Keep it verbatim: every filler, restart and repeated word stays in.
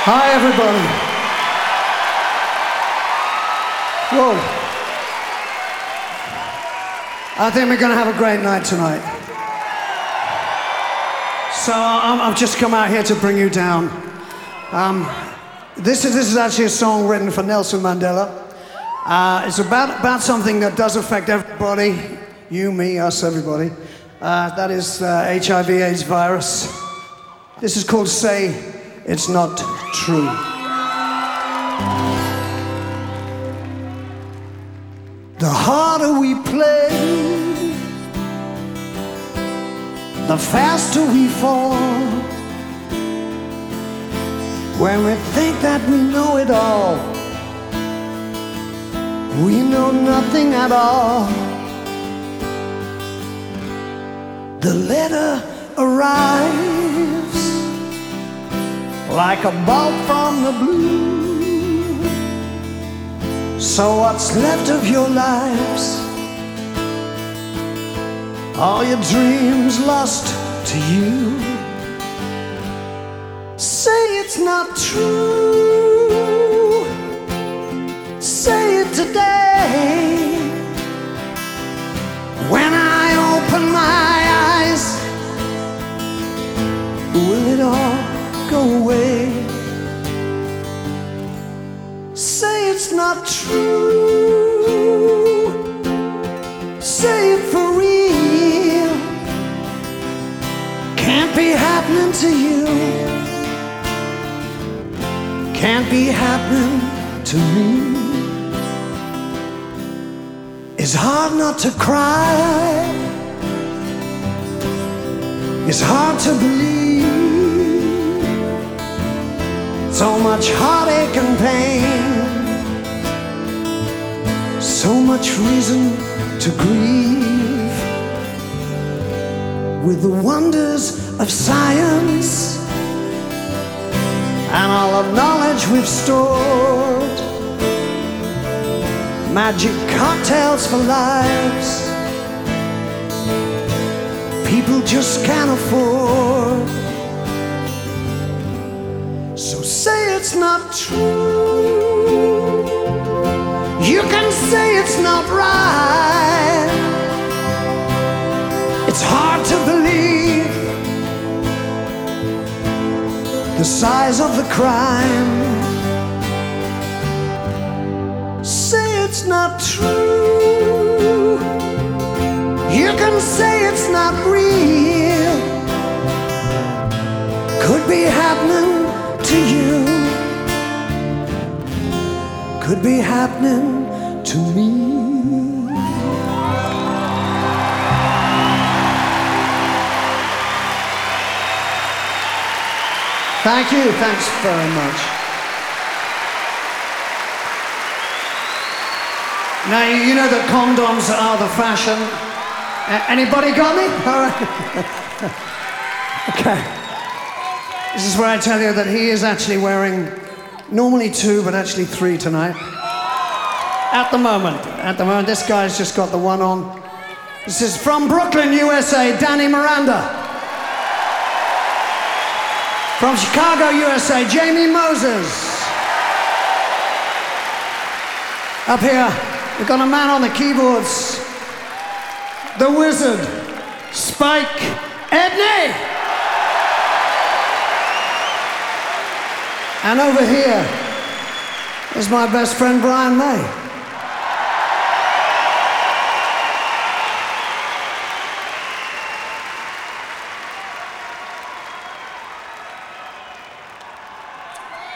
Hi, everybody. Whoa. I think we're going to have a great night tonight. So um, I've just come out here to bring you down. Um, this, is, this is actually a song written for Nelson Mandela. Uh, it's about, about something that does affect everybody, you, me, us, everybody. Uh, that is uh, H I V AIDS virus. This is called Say It's Not True. The harder we play, the faster we fall. When we think that we know it all, we know nothing at all. The letter arrives like a bolt from the blue. So what's left of your lives? All your dreams lost to you. Say it's not true. Say it today. When I open my eyes, will it all go away? Say it's not true. Say it for real. Can't be happening to you. Can't be happening to me. It's hard not to cry. It's hard to believe. So much heartache and pain. So much reason to grieve. With the wonders of science and all of knowledge we've stored, magic cocktails for lives people just can't afford. So say it's not true. You can say it's not right. It's hard to believe the size of the crime. Say it's not true. You can say it's not real. Could be happening to you. Could be happening to me. Thank you, thanks very much. Now, you know that condoms are the fashion. Uh, anybody got me? All right. Okay. This is where I tell you that he is actually wearing normally two, but actually three tonight. At the moment, at the moment, this guy's just got the one on. This is from Brooklyn, U S A, Danny Miranda. From Chicago, U S A, Jamie Moses. Up here, we've got a man on the keyboards, the wizard, Spike Edney. And over here is my best friend, Brian May.